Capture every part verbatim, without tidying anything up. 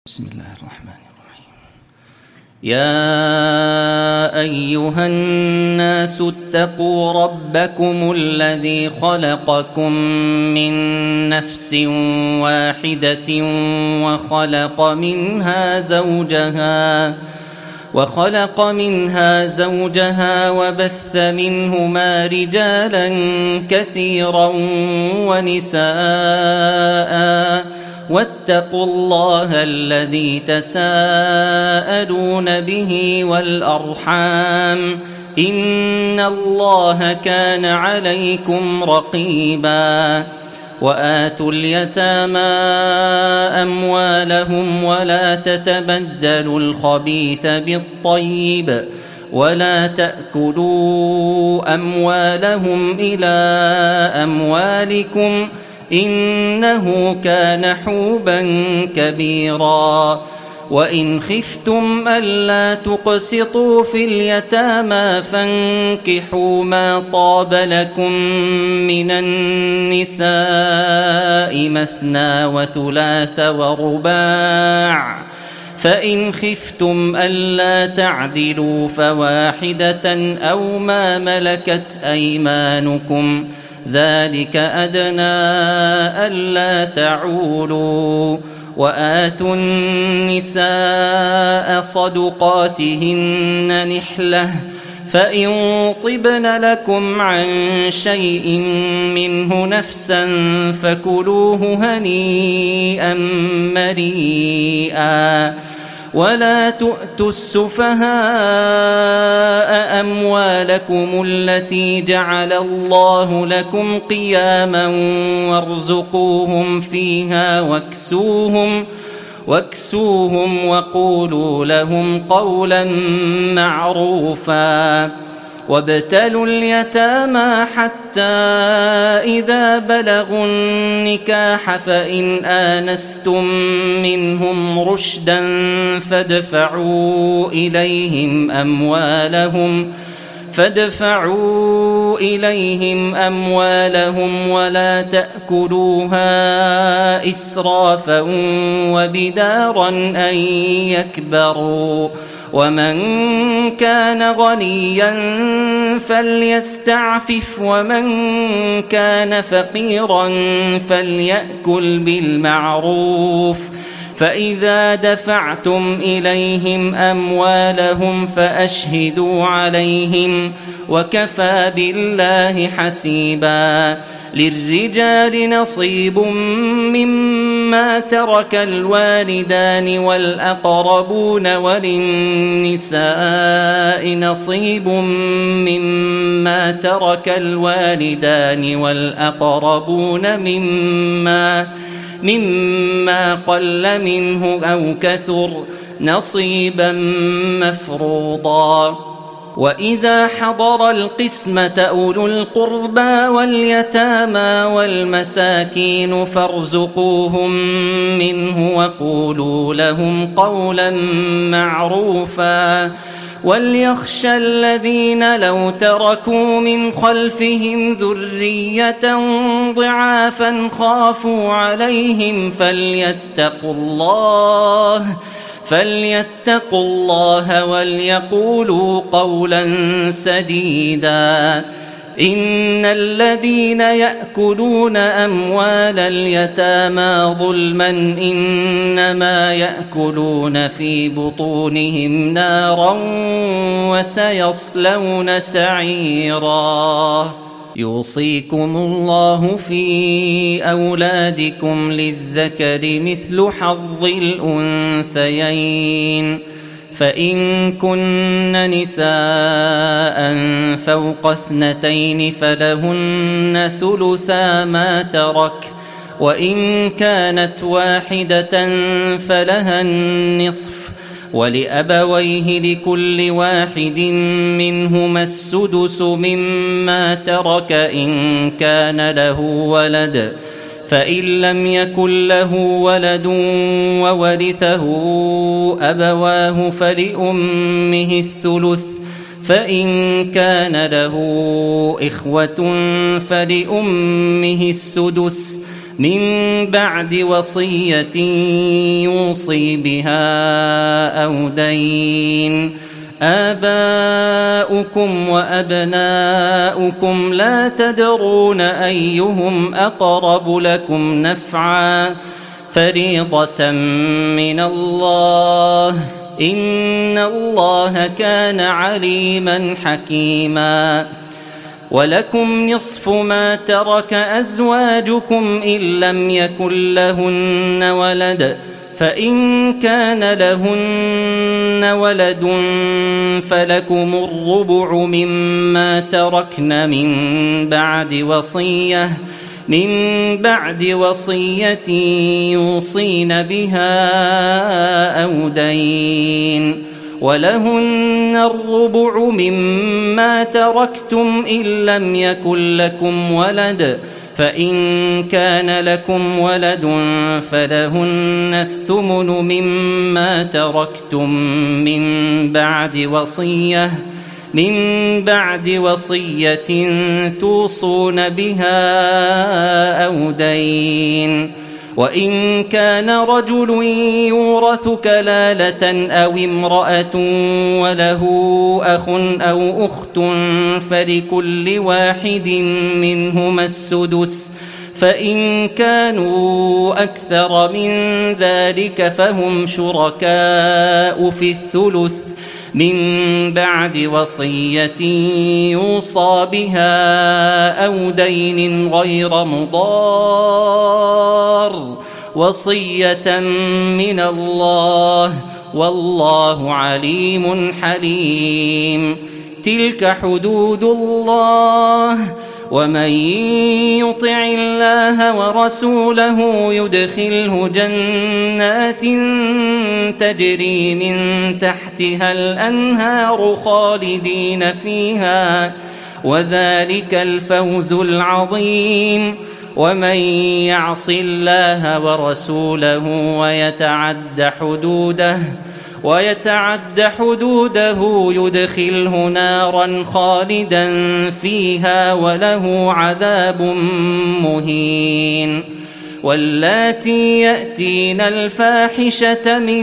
بسم الله الرحمن الرحيم. يا أيها الناس اتقوا ربكم الذي خلقكم من نفس واحدة وخلق منها زوجها وخلق منها زوجها وبث منهما رجالا كثيرا ونساء واتقوا الله الذي تساءلون به والأرحام إن الله كان عليكم رقيبا. وآتوا اليتامى أموالهم ولا تتبدلوا الخبيث بالطيب ولا تأكلوا أموالهم إلى أموالكم إنه كان حوبا كبيرا. وإن خفتم ألا تقسطوا في اليتامى فانكحوا ما طاب لكم من النساء مثنى وثلاث ورباع، فإن خفتم ألا تعدلوا فواحدة أو ما ملكت أيمانكم ذلك أدنى ألا تعولوا. وآتوا النساء صدقاتهن نحلة، فإن طبن لكم عن شيء منه نفسا فكلوه هنيئا مريئا. ولا تؤتوا السفهاء أموالكم التي جعل الله لكم قياما وارزقوهم فيها واكسوهم واكسوهم وقولوا لهم قولا معروفا. وابتلوا اليتامى حتى إذا بلغوا النكاح فإن آنستم منهم رشدا فادفعوا إليهم أموالهم فادفعوا إليهم أموالهم ولا تأكلوها إسرافا وبدارا أن يكبروا. ومن كان غنيا فليستعفف ومن كان فقيرا فليأكل بالمعروف. فإذا دفعتم إليهم أموالهم فأشهدوا عليهم وكفى بالله حسيبا. للرجال نصيب مما ترك الوالدان والأقربون وللنساء نصيب مما ترك الوالدان والأقربون مما مما قل منه أو كثر نصيبا مفروضا. وإذا حضر القسمة أولو القربى واليتامى والمساكين فارزقوهم منه وقولوا لهم قولا معروفا. وليخشى الذين لو تركوا من خلفهم ذرية ضعافا خافوا عليهم فليتقوا الله فليتقوا الله وليقولوا قولا سديدا. إن الذين يأكلون أموال اليتامى ظلما إنما يأكلون في بطونهم نارا وسيصلون سعيرا. يوصيكم الله في أولادكم للذكر مثل حظ الأنثيين، فإن كن نساء فوق اثنتين فلهن ثلثا ما ترك، وإن كانت واحدة فلها النصف، ولأبويه لكل واحد منهما السدس مما ترك إن كان له ولد، فإن لم يكن له ولد وورثه أبواه فلأمه الثلث، فإن كان له إخوة فلأمه السدس، من بعد وصية يوصي بها أو دين. آباؤكم وأبناؤكم لا تدرون أيهم أقرب لكم نفعا فريضة من الله إن الله كان عليما حكيما. ولكم نصف ما ترك أزواجكم إن لم يكن لهن ولد فإن كان لهن ولد فلكم الربع مما تركن من بعد وصية من بعد وصية يوصين بها أو دين. ولهن الربع مما تركتم إن لم يكن لكم ولد فإن كان لكم ولد فلهن الثمن مما تركتم من بعد وصية من بعد وصية توصون بها أو دين. وإن كان رجل يورث كلالة أو امرأة وله أخ أو أخت فلكل واحد منهما السدس فإن كانوا أكثر من ذلك فهم شركاء في الثلث من بعد وصية يوصى بها أو دين غير مضار وصية من الله والله عليم حليم. تلك حدود الله ومن يطع الله ورسوله يدخله جنات تجري من تحتها الأنهار خالدين فيها وذلك الفوز العظيم. ومن يعص الله ورسوله ويتعد حدوده ويتعد حدوده يدخله نارا خالدا فيها وله عذاب مهين. واللاتي يأتين الفاحشة من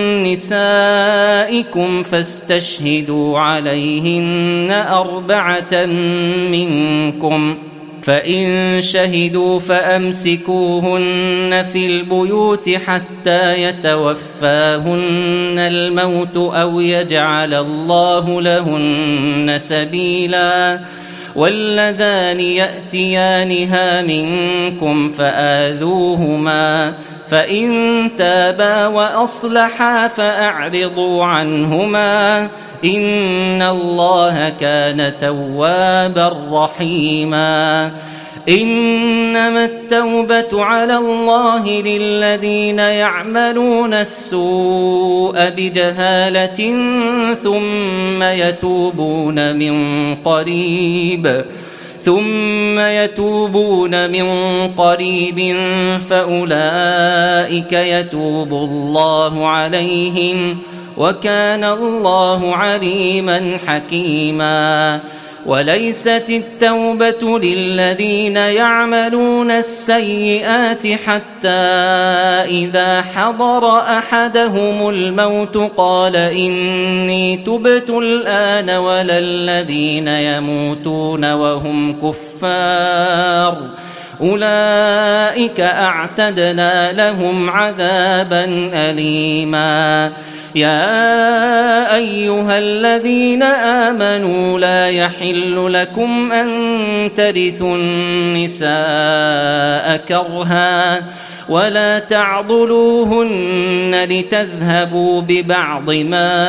نسائكم فاستشهدوا عليهن أربعة منكم فإن شهدوا فأمسكوهن في البيوت حتى يتوفاهن الموت أو يجعل الله لهن سبيلا. واللذان يأتيانها منكم فآذوهما فإن تابا وأصلحا فأعرضوا عنهما إن الله كان توابا رحيما. إنما التوبة على الله للذين يعملون السوء بجهالة ثم يتوبون من قريب ثم يتوبون من قريب فأولئك يتوب الله عليهم وكان الله عليما حكيما. وليست التوبة للذين يعملون السيئات حتى إذا حضر أحدهم الموت قال إني تبت الآن ولا الذين يموتون وهم كفار أولئك أعتدنا لهم عذابا أليما. يا أيها الذين آمنوا لا يحل لكم أن ترثوا النساء كرها ولا تعضلوهن لتذهبوا ببعض ما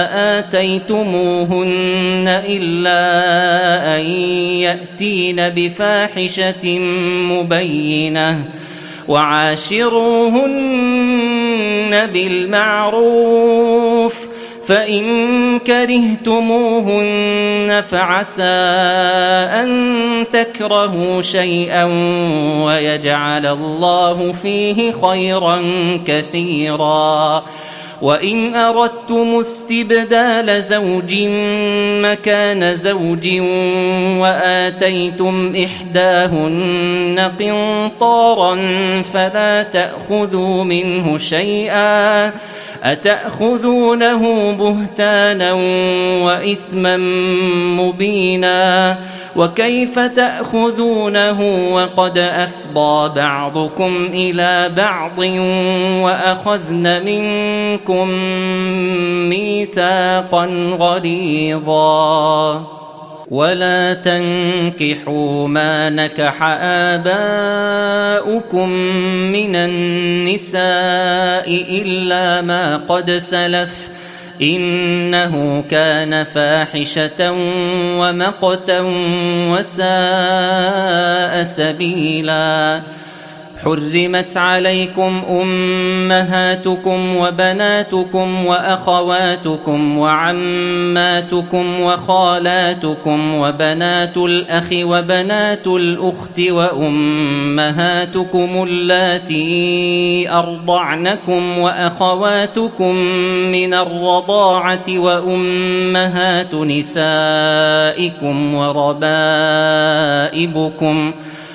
آتيتموهن إلا أن يأتين بفاحشة مبينة وعاشروهن بالمعروف فإن كرهتموهن فعسى أن تكرهوا شيئا ويجعل الله فيه خيرا كثيرا. وإن أردتم استبدال زوج مكان زوج وآتيتم إحداهن قنطارا فلا تأخذوا منه شيئا أتأخذونه بهتانا وإثما مبينا وكيف تأخذونه وقد أفضى بعضكم إلى بعض وأخذن منكم ميثاقا غليظا ولا تنكحوا ما نكح آباؤكم من النساء إلا ما قد سلف إنه كان فاحشة ومقتا وساء سبيلا حرمت عليكم أمهاتكم وبناتكم وأخواتكم وعماتكم وخالاتكم وبنات الأخ وبنات الأخت وأمهاتكم اللاتي أرضعنكم وأخواتكم من الرضاعة وأمهات نسائكم وربائبكم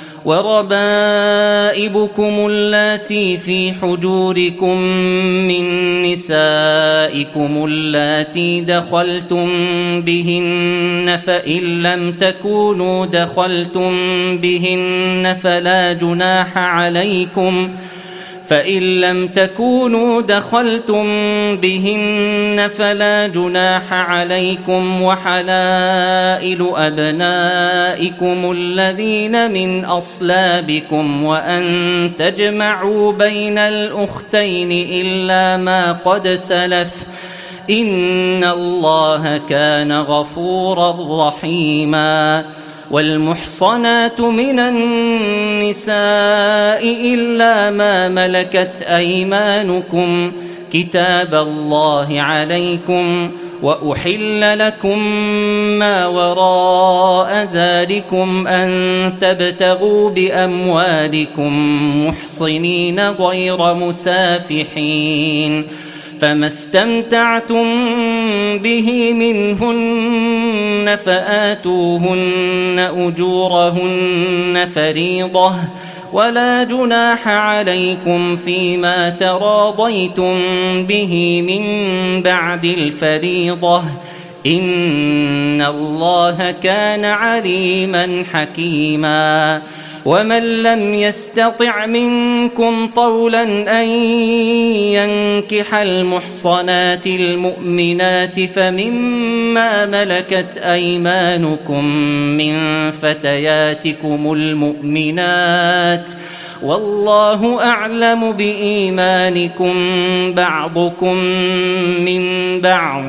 وربائبكم اللاتي في حجوركم من نسائكم اللاتي دخلتم بهن فإن لم تكونوا دخلتم بهن فلا جناح عليكم فإن لم تكونوا دخلتم بهن فلا جناح عليكم وحلائل أبنائكم الذين من أصلابكم وأن تجمعوا بين الأختين إلا ما قد سلف إن الله كان غفورا رحيما والمحصنات من النساء إلا ما ملكت أيمانكم كتاب الله عليكم وأحل لكم ما وراء ذلكم أن تبتغوا بأموالكم محصنين غير مسافحين فما استمتعتم به منهن فآتوهن أجورهن فريضة ولا جناح عليكم فيما تراضيتم به من بعد الفريضة إن الله كان عليما حكيما ومن لم يستطع منكم طولا أن ينكح المحصنات المؤمنات فمما ملكت أيمانكم من فتياتكم المؤمنات والله أعلم بإيمانكم بعضكم من بعض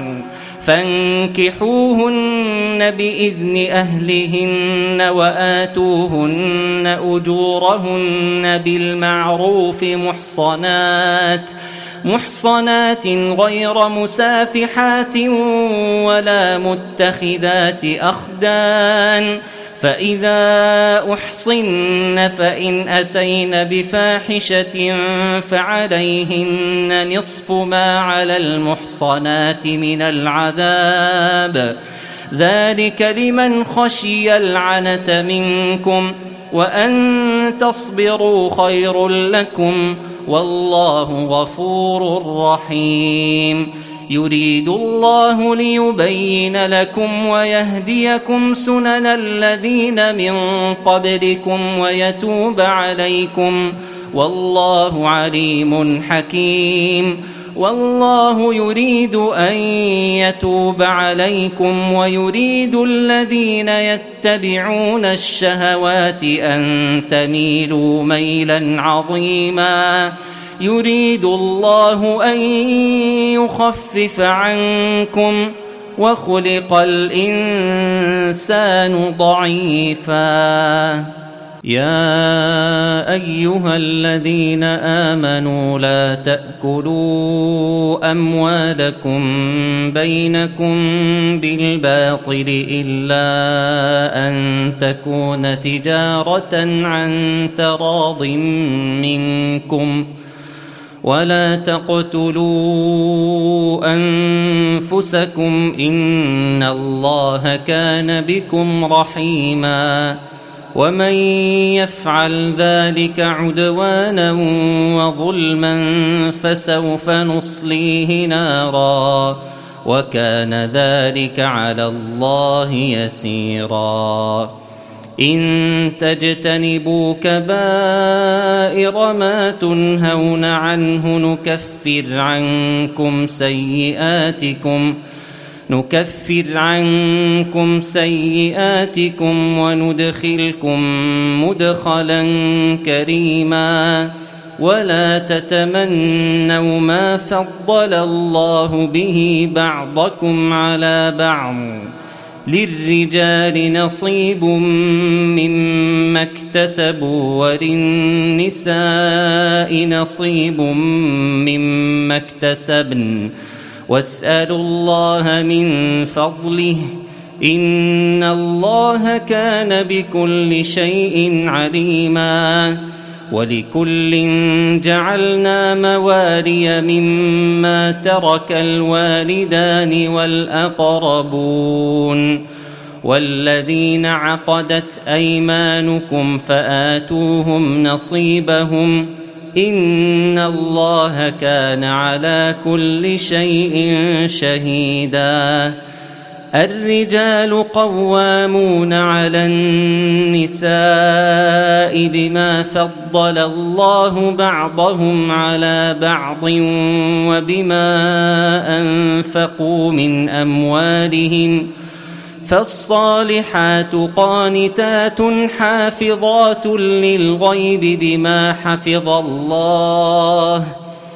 فانكحوهن بإذن أهلهن وآتوهن أجورهن بالمعروف محصنات محصنات غير مسافحات ولا متخذات أخدان فإذا أحصن فإن أتين بفاحشة فعليهن نصف ما على المحصنات من العذاب ذلك لمن خشي العنة منكم وأن تصبروا خير لكم والله غفور رحيم يريد الله ليبين لكم ويهديكم سنن الذين من قبلكم ويتوب عليكم والله عليم حكيم والله يريد أن يتوب عليكم ويريد الذين يتبعون الشهوات أن تميلوا ميلا عظيما يريد الله أن يخفف عنكم وخلق الإنسان ضعيفا يا أيها الذين آمنوا لا تأكلوا أموالكم بينكم بالباطل إلا أن تكون تجارة عن تراض منكم ولا تقتلوا أنفسكم إن الله كان بكم رحيما ومن يفعل ذلك عدوانا وظلما فسوف نصليه نارا وكان ذلك على الله يسيرا إن تجتنبوا كبائر ما تنهون عنه نكفر عنكم سيئاتكم نكفر عنكم سيئاتكم وندخلكم مدخلا كريما ولا تتمنوا ما فضل الله به بعضكم على بعض للرجال نصيب مما اكتسبوا وللنساء نصيب مما اكتسبن واسألوا الله من فضله إن الله كان بكل شيء عليما ولكل جعلنا موالي مما ترك الوالدان والأقربون والذين عقدت أيمانكم فآتوهم نصيبهم إن الله كان على كل شيء شهيدا الرجال قوامون على النساء بما فضل الله بعضهم على بعض وبما أنفقوا من أموالهم فالصالحات قانتات حافظات للغيب بما حفظ الله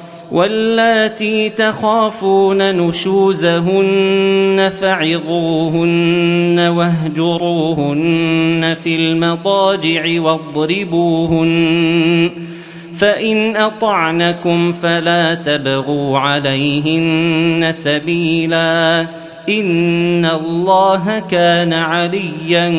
واللاتي تخافون نشوزهن فعظوهن واهجروهن في المضاجع واضربوهن فإن أطعنكم فلا تبغوا عليهن سبيلا إن الله كان عليا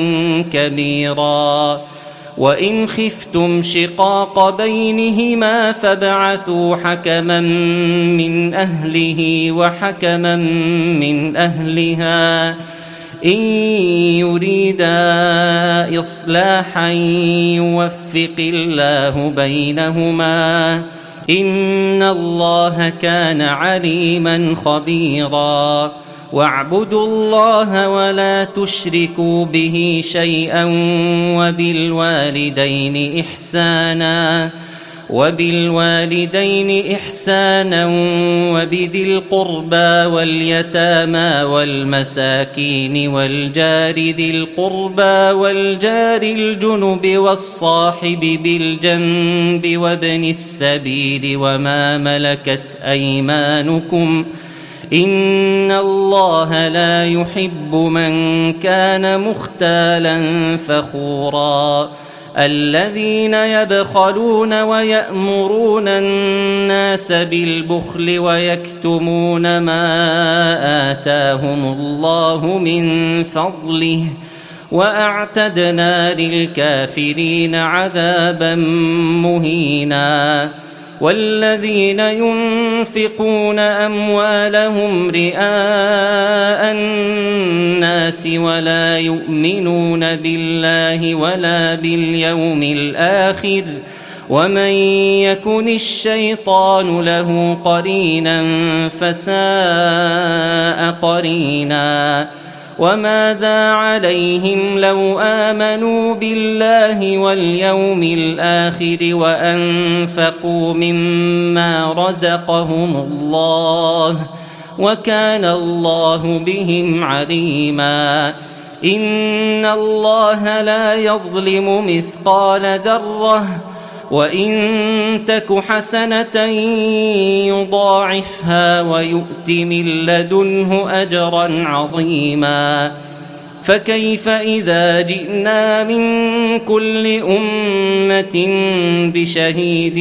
كبيرا وإن خفتم شقاق بينهما فابعثوا حكما من أهله وحكما من أهلها إن يريدا إصلاحا يوفق الله بينهما إن الله كان عليما خبيرا واعبدوا الله ولا تشركوا به شيئا وبالوالدين إحسانا وبالوالدين إحسانا وبذي القربى واليتامى والمساكين والجار ذي القربى والجار الجنب والصاحب بالجنب وابن السبيل وما ملكت أيمانكم إن الله لا يحب من كان مختالا فخورا الذين يبخلون ويأمرون الناس بالبخل ويكتمون ما آتاهم الله من فضله وأعتدنا للكافرين عذابا مهينا والذين ينفقون أموالهم رئاء الناس ولا يؤمنون بالله ولا باليوم الآخر ومن يكن الشيطان له قرينا فساء قرينا وماذا عليهم لو آمنوا بالله واليوم الآخر وأنفقوا مما رزقهم الله وكان الله بهم عليما إن الله لا يظلم مثقال ذرة وإن تك حسنة يضاعفها ويؤت من لدنه أجرا عظيما فكيف إذا جئنا من كل أمة بشهيد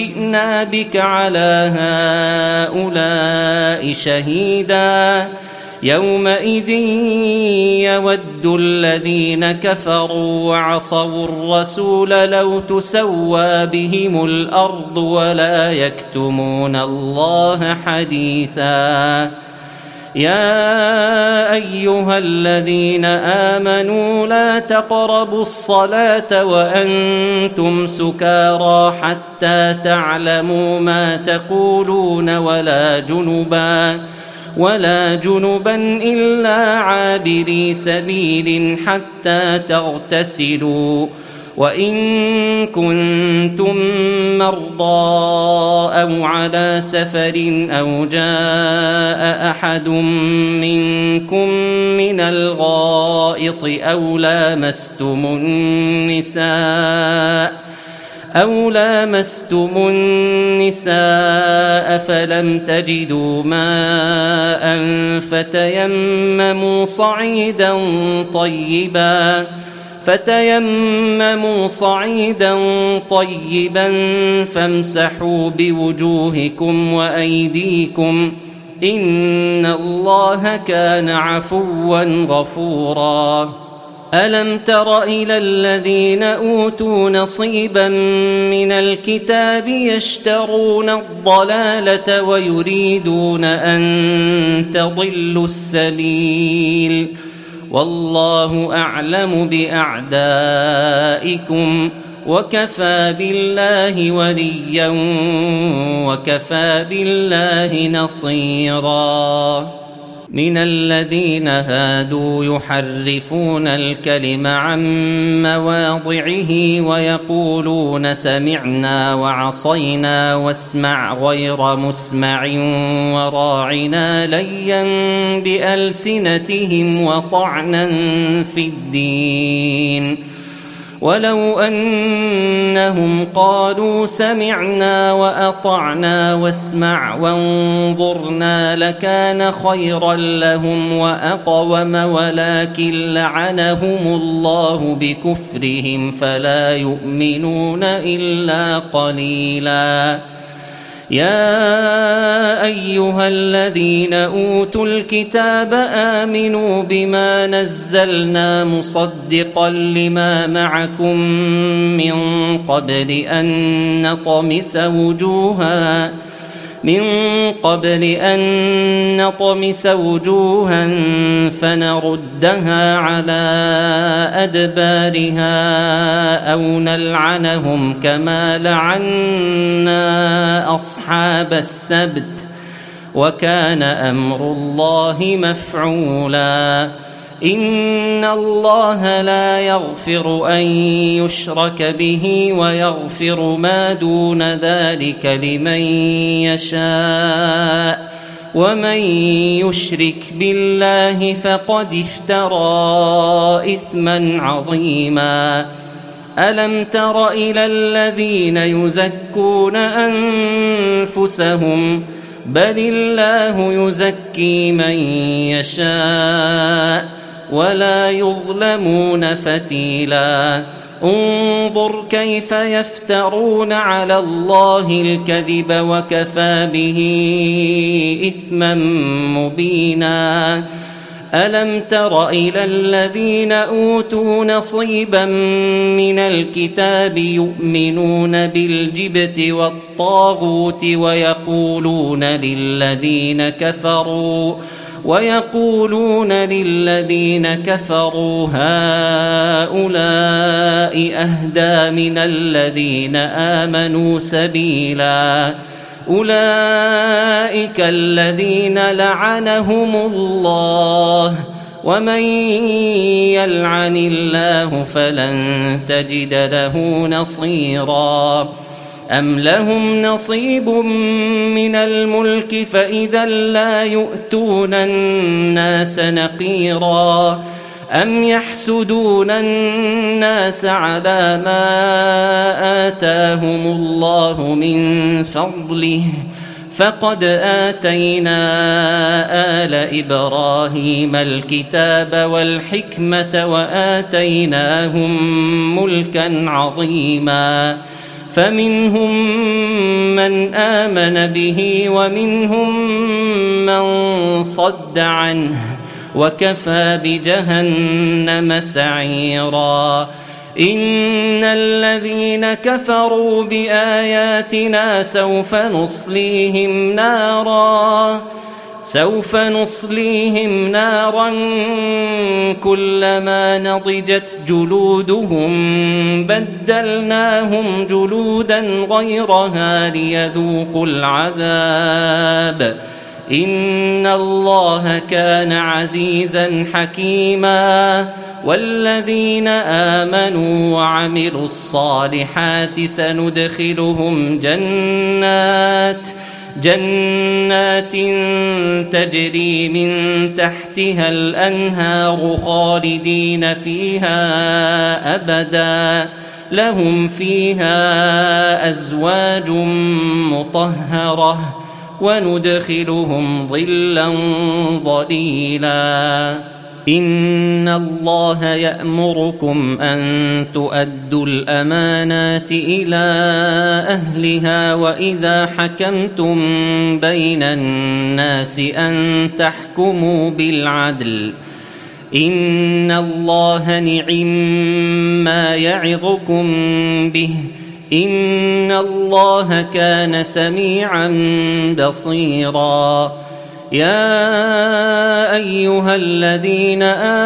وجئنا بك على هؤلاء شهيدا يومئذ يود الذين كفروا وعصوا الرسول لو تسوى بهم الأرض ولا يكتمون الله حديثا يا أيها الذين آمنوا لا تقربوا الصلاة وأنتم سكارى حتى تعلموا ما تقولون ولا جنبا ولا جنبا إلا عابري سبيل حتى تغتسلوا وإن كنتم مرضى أو على سفر أو جاء أحد منكم من الغائط أو لامستم النساء أو لامستم النساء فلم تجدوا ماء فتيمموا صعيدا طيبا فتيمموا صعيدا طيبا فامسحوا بوجوهكم وأيديكم إن الله كان عفوا غفورا ألم تر إلى الذين أوتوا نصيبا من الكتاب يشترون الضلالة ويريدون أن تضلوا السبيل والله أعلم بأعدائكم وكفى بالله وليا وكفى بالله نصيرا من الذين هادوا يحرفون الكلم عن مواضعه ويقولون سمعنا وعصينا واسمع غير مسمع وراعنا ليا بألسنتهم وطعنا في الدين ولو أنهم قالوا سمعنا وأطعنا واسمع وانظرنا لكان خيرا لهم وأقوم ولكن لعنهم الله بكفرهم فلا يؤمنون إلا قليلا يا أيها الذين أوتوا الكتاب آمنوا بما نزلنا مصدقا لما معكم من قبل أن نطمس وجوها من قبل أن نطمس وجوها فنردها على أدبارها أو نلعنهم كما لعنا أصحاب السبت وكان أمر الله مفعولا إن الله لا يغفر أن يشرك به ويغفر ما دون ذلك لمن يشاء ومن يشرك بالله فقد افترى إثما عظيما ألم تر إلى الذين يزكون أنفسهم بل الله يزكي من يشاء ولا يظلمون فتيلا انظر كيف يفترون على الله الكذب وكفى به إثما مبينا ألم تر إلى الذين أوتوا نصيبا من الكتاب يؤمنون بالجبت والطاغوت ويقولون للذين كفروا ويقولون للذين كفروا هؤلاء أهدى من الذين آمنوا سبيلا أولئك الذين لعنهم الله ومن يلعن الله فلن تجد له نصيرا أم لهم نصيب من الملك فإذا لا يؤتون الناس نقيرا أم يحسدون الناس على ما آتاهم الله من فضله فقد آتينا آل إبراهيم الكتاب والحكمة وآتيناهم ملكا عظيما فمنهم من آمن به ومنهم من صد عنه وكفى بجهنم سعيرا. إن الذين كفروا بآياتنا سوف نصليهم نارا سوف نصليهم نارا كلما نضجت جلودهم بدلناهم جلودا غيرها ليذوقوا العذاب إن الله كان عزيزا حكيما. والذين آمنوا وعملوا الصالحات سندخلهم جنات جنات تجري من تحتها الأنهار خالدين فيها أبدا لهم فيها أزواج مطهرة وندخلهم ظلا ظليلا. إن الله يأمركم أن تؤدوا الأمانات إلى أهلها وإذا حكمتم بين الناس أن تحكموا بالعدل إن الله نعم ما يعظكم به إن الله كان سميعا بصيرا. يا أيها الذين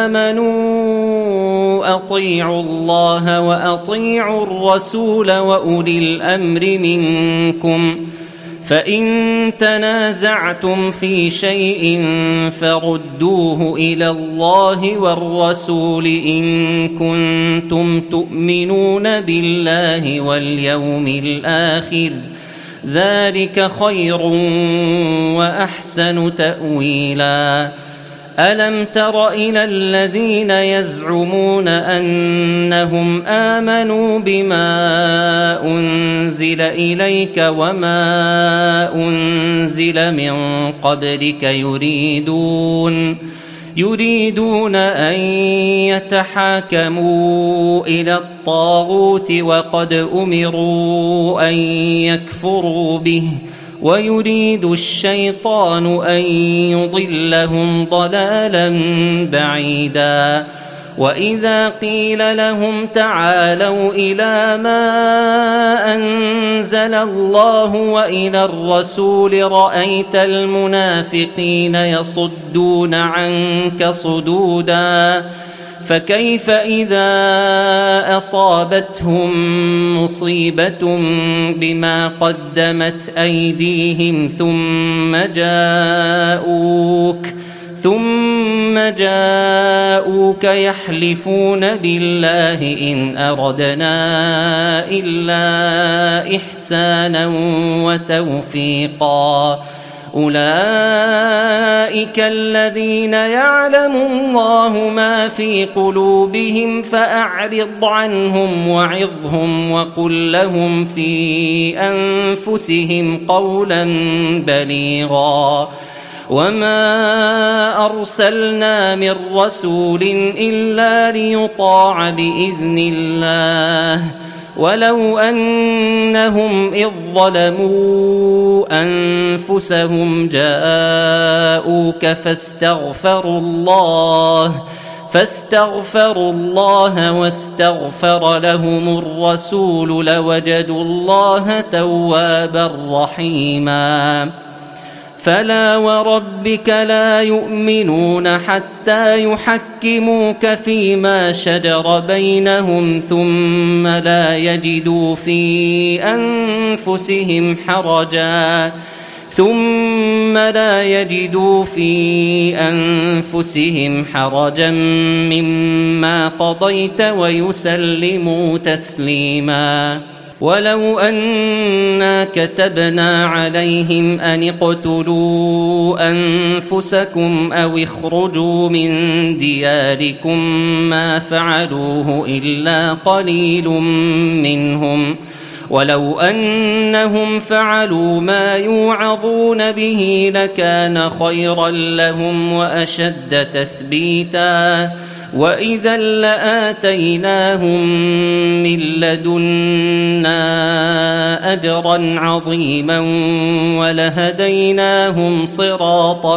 آمنوا أطيعوا الله وأطيعوا الرسول وأولي الأمر منكم فإن تنازعتم في شيء فردوه إلى الله والرسول إن كنتم تؤمنون بالله واليوم الآخر ذلك خير وأحسن تأويلا. ألم تر إلى الذين يزعمون أنهم آمنوا بما أنزل إليك وما أنزل من قبلك يريدون يريدون أن يتحاكموا إلى الطاغوت وقد أمروا أن يكفروا به ويريد الشيطان أن يضلهم ضلالا بعيدا. وإذا قيل لهم تعالوا إلى ما أنزل الله وإلى الرسول رأيت المنافقين يصدون عنك صدودا فكيف إذا أصابتهم مصيبة بما قدمت أيديهم ثم جاءوك ثم جاءوك يحلفون بالله إن أردنا إلا إحسانا وتوفيقا أولئك الذين يعلم الله ما في قلوبهم فأعرض عنهم وعظهم وقل لهم في أنفسهم قولا بليغا. وما أرسلنا من رسول إلا ليطاع بإذن الله ولو أنهم إذ ظلموا أنفسهم جاءوك فاستغفروا الله فاستغفروا الله واستغفر لهم الرسول لوجدوا الله توابا رحيما. فلا وربك لا يؤمنون حتى يحكموك فيما شجر بينهم ثم لا يجدوا في أنفسهم حرجا ثم لا يجدوا في أنفسهم حرجا مما قضيت ويسلموا تسليما. ولو أنا كتبنا عليهم أن اقتلوا أنفسكم أو اخرجوا من دياركم ما فعلوه إلا قليل منهم ولو أنهم فعلوا ما يوعظون به لكان خيرا لهم وأشد تثبيتا وإذا لآتيناهم من لدنا أجرا عظيما ولهديناهم صراطا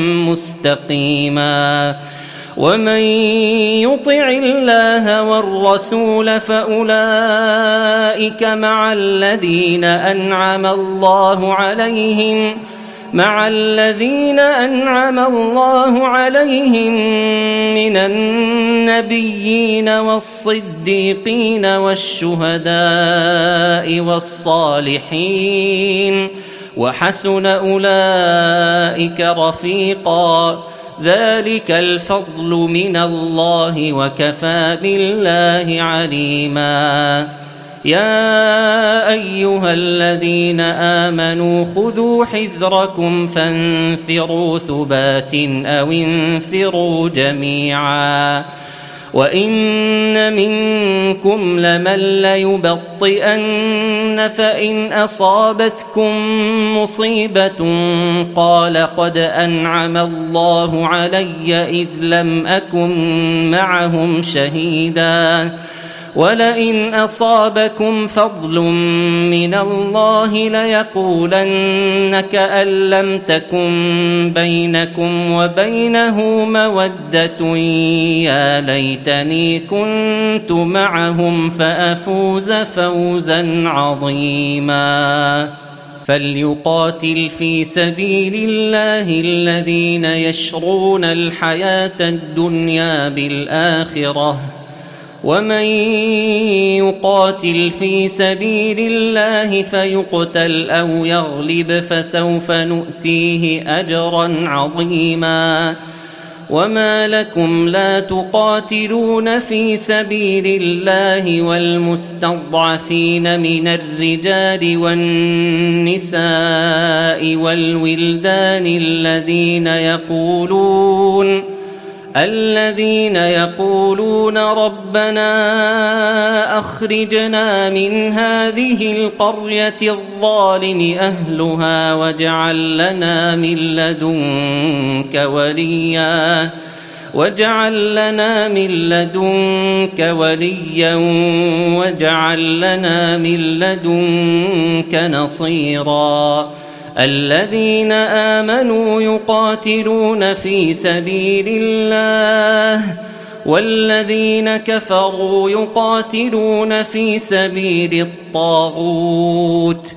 مستقيما ومن يطع الله والرسول فأولئك مع الذين أنعم الله عليهم مع الذين أنعم الله عليهم من النبيين والصديقين والشهداء والصالحين وحسن أولئك رفيقا ذلك الفضل من الله وكفى بالله عليما يا أيها الذين آمنوا خذوا حذركم فانفروا ثبات أو انفروا جميعا وإن منكم لمن ليبطئن فإن أصابتكم مصيبة قال قد أنعم الله علي إذ لم أكن معهم شهيدا ولئن أصابكم فضل من الله ليقولن كأن لم تكن بينكم وبينه مودة يا ليتني كنت معهم فأفوز فوزا عظيما فليقاتل في سبيل الله الذين يشرون الحياة الدنيا بالآخرة ومن يقاتل في سبيل الله فيقتل أو يغلب فسوف نؤتيه أجرا عظيما وما لكم لا تقاتلون في سبيل الله والمستضعفين من الرجال والنساء والولدان الذين يقولون الذين يقولون ربنا أخرجنا من هذه القرية الظالم أهلها واجعل لنا من لدنك وليا واجعل لنا من لدنك وليا واجعل لنا من لدنك نصيرا الذين آمنوا يقاتلون في سبيل الله والذين كفروا يقاتلون في سبيل الطاغوت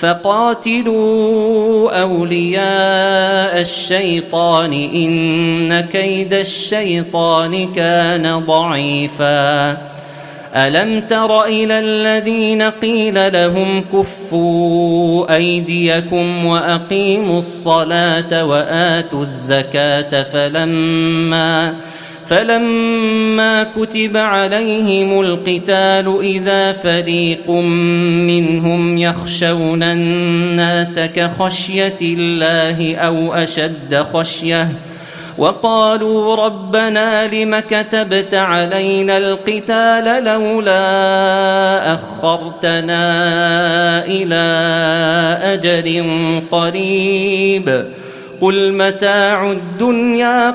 فقاتلوا أولياء الشيطان إن كيد الشيطان كان ضعيفا ألم تر إلى الذين قيل لهم كفوا أيديكم وأقيموا الصلاة وآتوا الزكاة فلما فلما كتب عليهم القتال إذا فريق منهم يخشون الناس كخشية الله أو أشد خشية وقالوا ربنا لم كتبت علينا القتال لولا أخرتنا إلى أجل قريب قل متاع الدنيا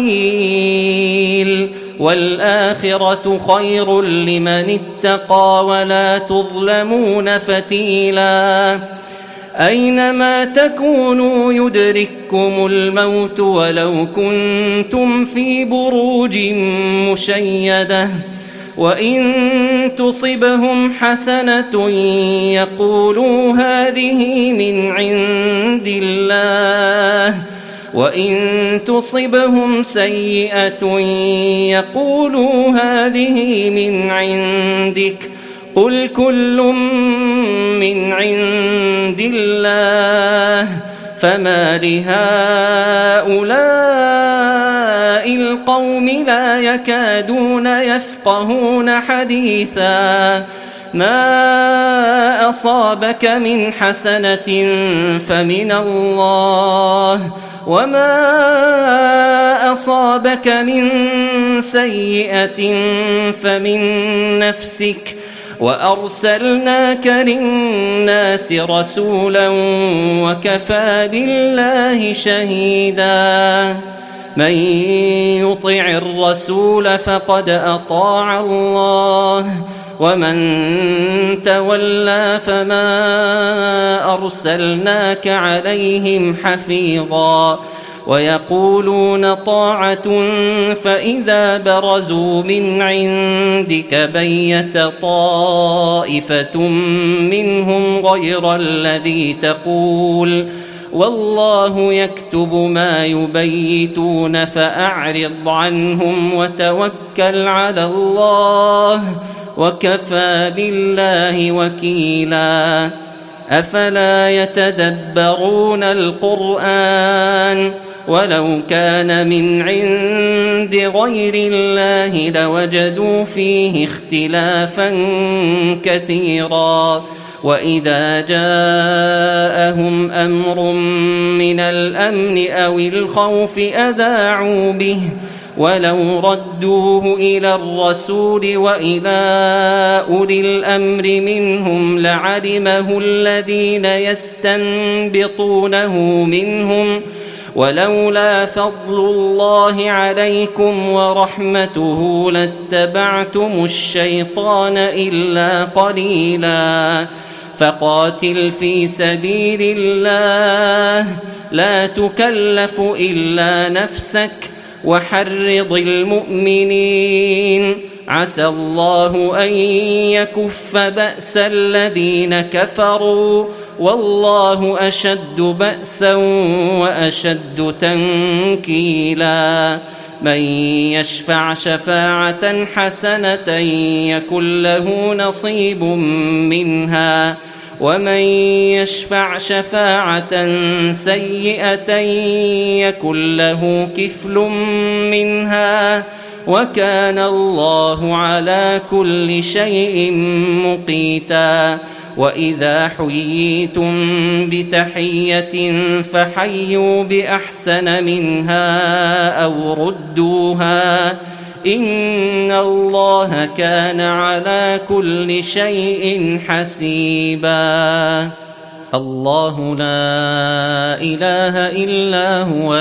قليل والآخرة خير لمن اتقى ولا تظلمون فتيلا أينما تكونوا يدرككم الموت ولو كنتم في بروج مشيدة وإن تصبهم حسنة يقولوا هذه من عند الله وإن تصبهم سيئة يقولوا هذه من عندك قل كل من عند الله فما لهؤلاء القوم لا يكادون يفقهون حديثا ما أصابك من حسنة فمن الله وما أصابك من سيئة فمن نفسك وأرسلناك للناس رسولا وكفى بالله شهيدا من يطع الرسول فقد أطاع الله ومن تولى فما أرسلناك عليهم حفيظا ويقولون طاعة فإذا برزوا من عندك بيت طائفة منهم غير الذي تقول والله يكتب ما يبيتون فأعرض عنهم وتوكل على الله وكفى بالله وكيلا أفلا يتدبرون القرآن ولو كان من عند غير الله لوجدوا فيه اختلافا كثيرا وإذا جاءهم أمر من الأمن أو الخوف أذاعوا به ولو ردوه إلى الرسول وإلى أولي الأمر منهم لعلمه الذين يستنبطونه منهم ولولا فضل الله عليكم ورحمته لاتبعتم الشيطان إلا قليلا فقاتل في سبيل الله لا تكلف إلا نفسك وحرض المؤمنين عسى الله أن يكف بأس الذين كفروا والله أشد بأسا وأشد تنكيلا من يشفع شفاعة حسنة يكن له نصيب منها ومن يشفع شفاعة سيئة يكن له كفل منها وكان الله على كل شيء مقيتا وإذا حييتم بتحية فحيوا بأحسن منها أو ردوها إن الله كان على كل شيء حسيبا الله لا إله إلا هو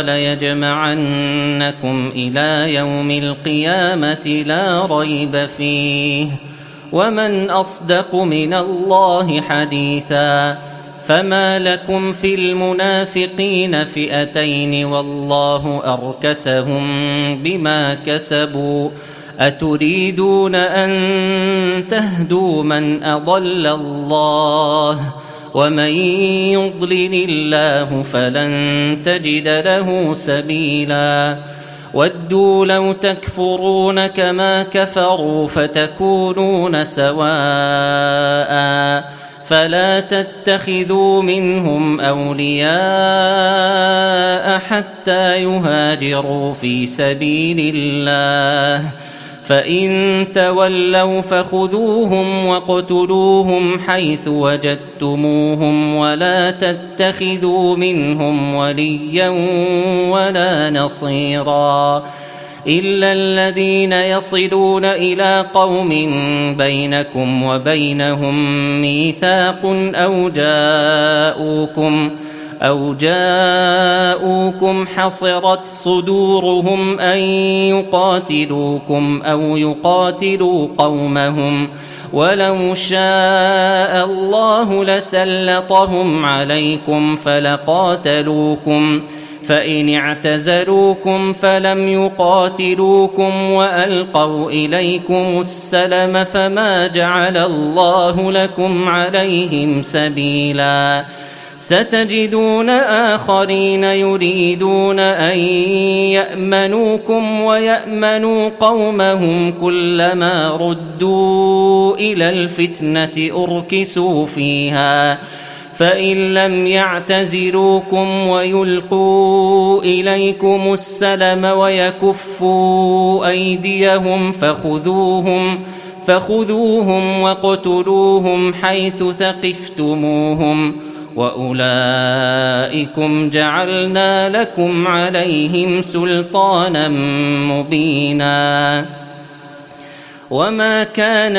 ليجمعنكم إلى يوم القيامة لا ريب فيه ومن أصدق من الله حديثا فما لكم في المنافقين فئتين والله أركسهم بما كسبوا أتريدون أن تهدوا من أضل الله ومن يضلل الله فلن تجد له سبيلا ودوا لو تكفرون كما كفروا فتكونون سواء فلا تتخذوا منهم أولياء حتى يهاجروا في سبيل الله فإن تولوا فخذوهم واقتلوهم حيث وجدتموهم ولا تتخذوا منهم وليا ولا نصيرا إلا الذين يصلون إلى قوم بينكم وبينهم ميثاق أو جاءوكم أو جاءوكم حصرت صدورهم أن يقاتلوكم أو يقاتلوا قومهم ولو شاء الله لسلطهم عليكم فلقاتلوكم فإن اعتزلوكم فلم يقاتلوكم وألقوا إليكم السلم فما جعل الله لكم عليهم سبيلا ستجدون آخرين يريدون أن يأمنوكم ويأمنوا قومهم كلما ردوا إلى الفتنة أركسوا فيها فإن لم يعتزلوكم ويلقوا إليكم السلم ويكفوا أيديهم فخذوهم فخذوهم واقتلوهم حيث ثقفتموهم وأولئكم جعلنا لكم عليهم سلطانا مبينا وما كان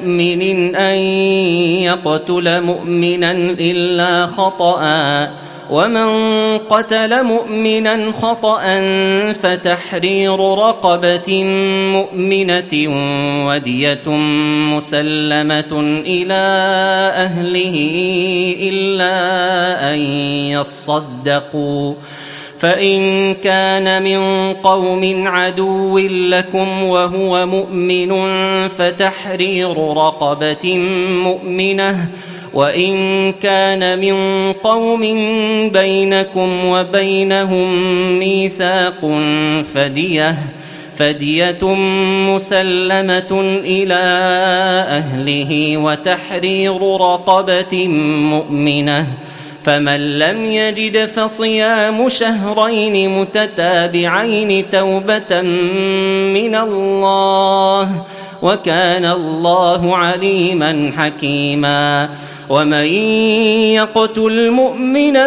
لمؤمن أن يقتل مؤمنا إلا خطأ ومن قتل مؤمنا خطأ فتحرير رقبة مؤمنة ودية مسلمة إلى أهله إلا أن يصدقوا، فإن كان من قوم عدو لكم وهو مؤمن فتحرير رقبة مؤمنة، وإن كان من قوم بينكم وبينهم ميثاق فدية فدية مسلمة إلى أهله وتحرير رقبة مؤمنة، فمن لم يجد فصيام شهرين متتابعين توبة من الله، وكان الله عليما حكيما. ومن يقتل مؤمنا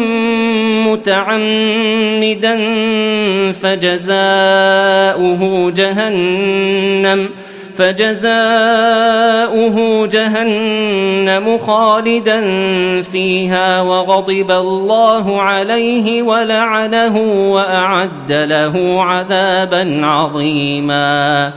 متعمدا فجزاؤه جهنم فجزاؤه جهنم خالدا فيها وغضب الله عليه ولعنه وأعد له عذابا عظيما.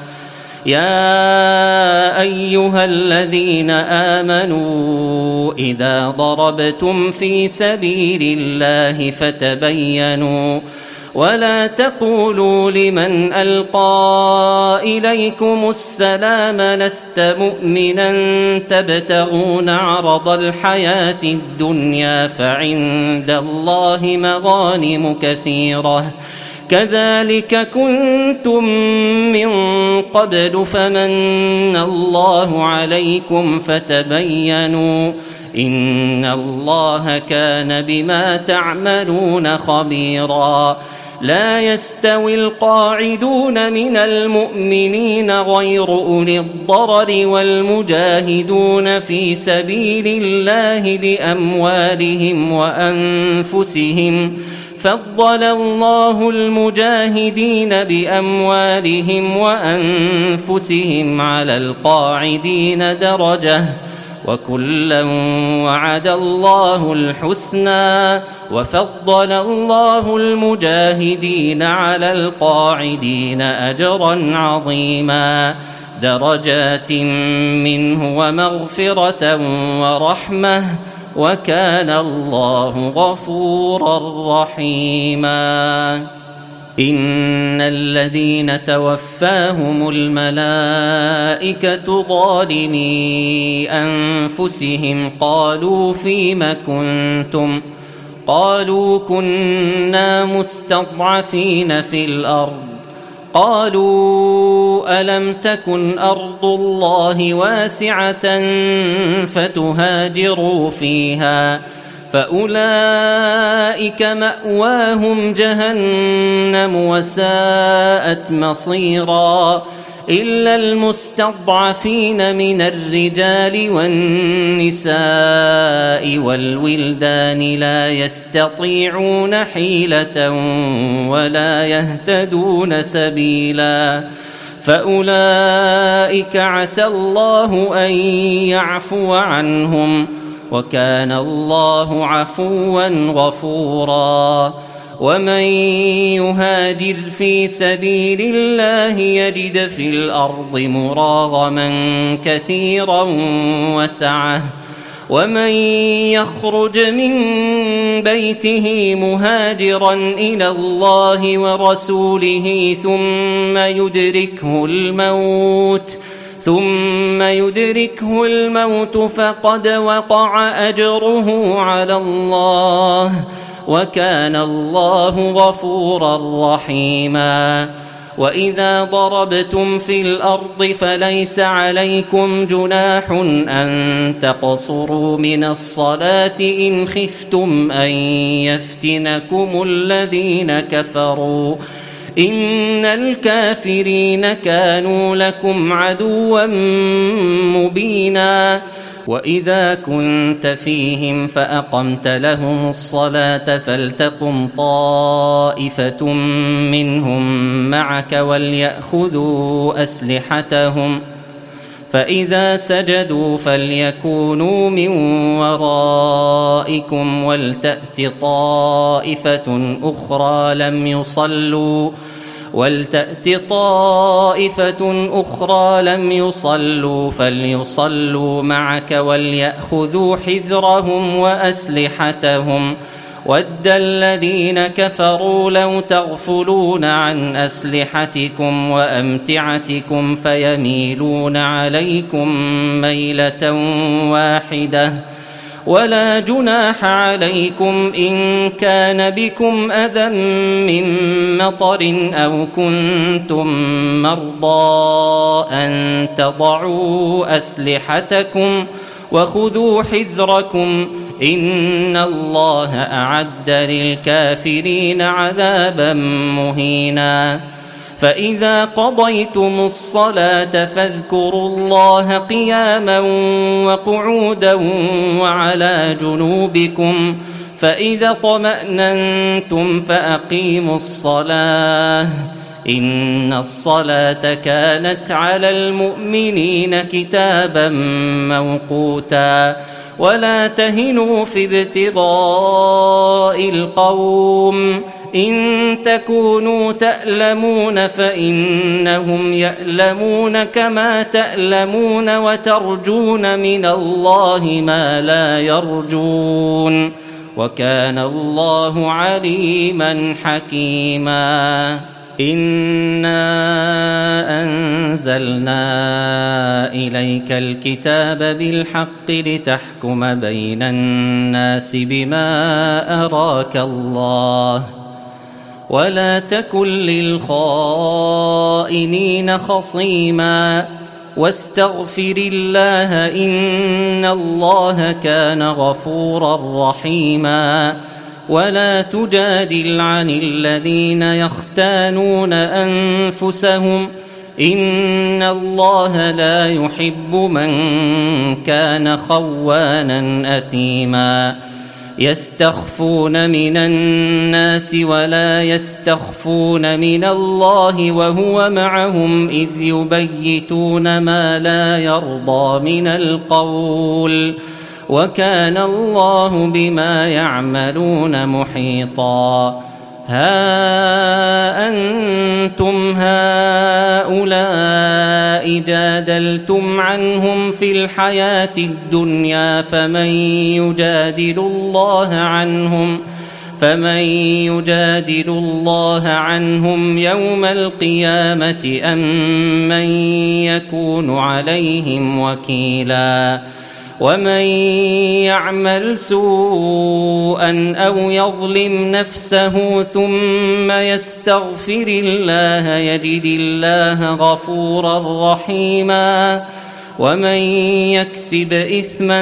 يا أيها الذين آمنوا إذا ضربتم في سبيل الله فتبينوا ولا تقولوا لمن ألقى إليكم السلام لست مؤمنا تبتغون عرض الحياة الدنيا فعند الله مغانم كثيرة كذلك كنتم من قبل فمن الله عليكم فتبينوا إن الله كان بما تعملون خبيرا. لا يستوي القاعدون من المؤمنين غير أولي الضرر والمجاهدون في سبيل الله بأموالهم وأنفسهم، فضل الله المجاهدين بأموالهم وأنفسهم على القاعدين درجة، وكلا وعد الله الحسنى، وفضل الله المجاهدين على القاعدين أجرا عظيما، درجات منه ومغفرة ورحمة، وكان الله غفورا رحيما. إن الذين توفاهم الملائكة ظالمي أنفسهم قالوا فيم كنتم قالوا كنا مستضعفين في الأرض قالوا ألم تكن أرض الله واسعة فتهاجروا فيها فأولئك مأواهم جهنم وساءت مصيرا إلا المستضعفين من الرجال والنساء والولدان لا يستطيعون حيلة ولا يهتدون سبيلا فأولئك عسى الله أن يعفو عنهم وكان الله عفوا غفورا. ومن يهاجر في سبيل الله يجد في الأرض مراغما كثيرا وسعة ومن يخرج من بيته مهاجرا إلى الله ورسوله ثم يدركه الموت ثم يدركه الموت فقد وقع أجره على الله وكان الله غفورا رحيما. وإذا ضربتم في الأرض فليس عليكم جناح أن تقصروا من الصلاة إن خفتم أن يفتنكم الذين كفروا إن الكافرين كانوا لكم عدوا مبينا. وإذا كنت فيهم فأقمت لهم الصلاة فلتقم طائفة منهم معك وليأخذوا أسلحتهم فإذا سجدوا فليكونوا من ورائكم ولتأت طائفة أخرى لم يصلوا ولتأت طائفة أخرى لم يصلوا فليصلوا معك وليأخذوا حذرهم وأسلحتهم ود الذين كفروا لو تغفلون عن أسلحتكم وأمتعتكم فيميلون عليكم ميلة واحدة ولا جناح عليكم إن كان بكم أذى من مطر أو كنتم مرضى أن تضعوا أسلحتكم وخذوا حذركم إن الله أعد للكافرين عذابا مهينا فإذا قضيتم الصلاة فاذكروا الله قياما وقعودا وعلى جنوبكم فإذا اطمأننتم فأقيموا الصلاة إن الصلاة كانت على المؤمنين كتابا موقوتا ولا تهنوا في ابتغاء القوم إن تكونوا تألمون فإنهم يألمون كما تألمون وترجون من الله ما لا يرجون وكان الله عليما حكيما إنا أنزلنا إليك الكتاب بالحق لتحكم بين الناس بما أراك الله ولا تكن للخائنين خصيما واستغفر الله إن الله كان غفورا رحيما ولا تجادل عن الذين يختانون أنفسهم إن الله لا يحب من كان خوانا أثيما يستخفون من الناس ولا يستخفون من الله وهو معهم إذ يبيتون ما لا يرضى من القول وكان الله بما يعملون محيطا ها أنتم هؤلاء جادلتم عنهم في الحياة الدنيا فمن يجادل الله عنهم فمن يجادل الله عنهم يوم القيامة أم من يكون عليهم وكيلا ومن يعمل سوءا أو يظلم نفسه ثم يستغفر الله يجد الله غفورا رحيما ومن يكسب إثما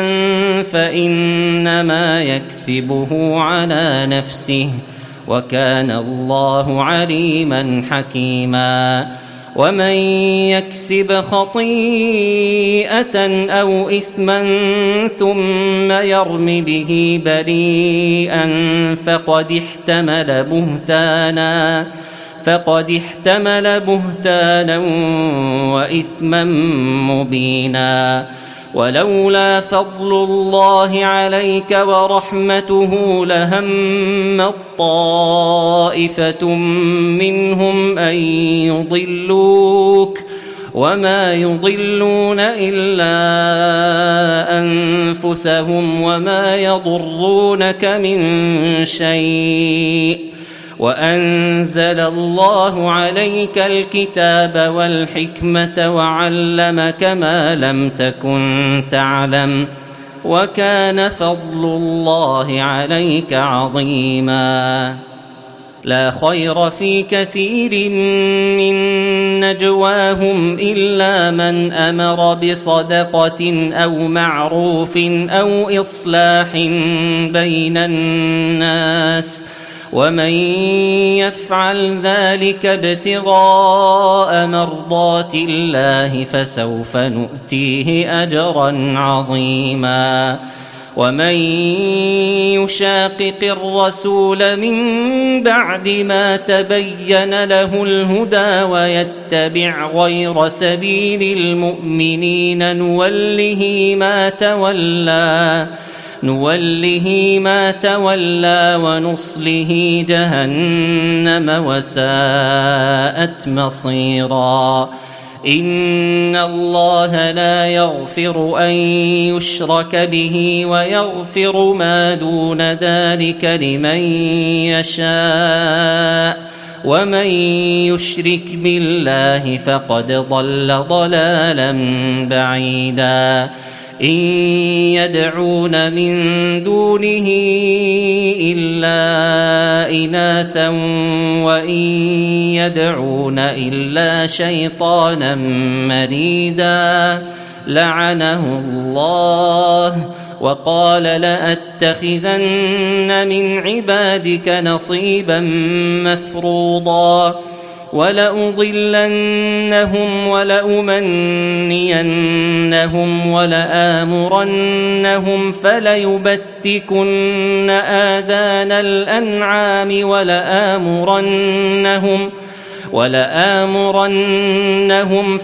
فإنما يكسبه على نفسه وكان الله عليما حكيما ومن يكسب خطيئة أو إثما ثم يرم به بريئا فقد احتمل بهتانا فقد احتمل بهتانا وإثما مبينا ولولا فضل الله عليك ورحمته لهم طائفة منهم أن يضلوك وما يضلون إلا أنفسهم وما يضرونك من شيء وأنزل الله عليك الكتاب والحكمة وعلمك ما لم تكن تعلم وكان فضل الله عليك عظيما لا خير في كثير من نجواهم إلا من أمر بصدقة أو معروف أو إصلاح بين الناس ومن يفعل ذلك ابتغاء مرضات الله فسوف نؤتيه أجرا عظيما ومن يشاقق الرسول من بعد ما تبين له الهدى ويتبع غير سبيل المؤمنين نوله ما تولى نوله ما تولى ونصله جهنم وساءت مصيرا. إن الله لا يغفر أن يشرك به ويغفر ما دون ذلك لمن يشاء ومن يشرك بالله فقد ضل ضلالا بعيدا. إن يدعون من دونه إلا إناثا وإن يدعون إلا شيطانا مريدا لعنه الله وقال لأتخذن من عبادك نصيبا مفروضا ولأضلنهم ولأمنينهم ولآمرنهم فليبتكن آذان الأنعام ولآمرنهم ولآمرنهم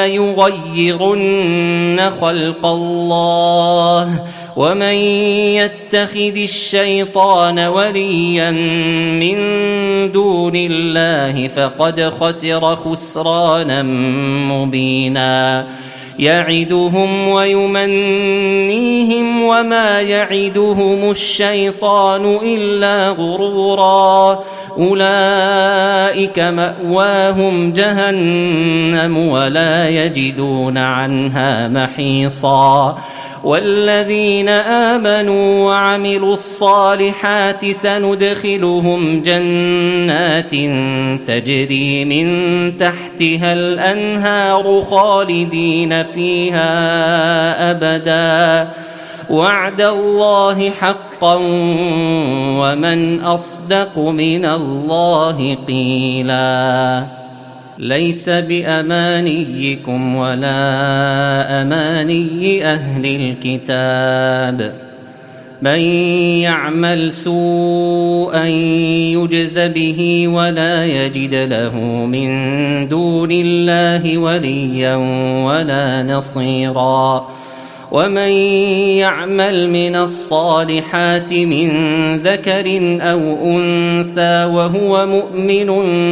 فليغيرن خلق الله ومن يتخذ الشيطان وليا من دون الله فقد خسر خسرانا مبينا. يعدهم ويمنيهم وما يعدهم الشيطان إلا غرورا. أولئك مأواهم جهنم ولا يجدون عنها محيصا. والذين آمنوا وعملوا الصالحات سندخلهم جنات تجري من تحتها الأنهار خالدين فيها أبدا وعد الله حقا ومن أصدق من الله قيلا. ليس بأمانيكم ولا أماني أهل الكتاب من يعمل سوءا يجز به ولا يجد له من دون الله وليا ولا نصيرا. ومن يعمل من الصالحات من ذكر أو أنثى وهو مؤمن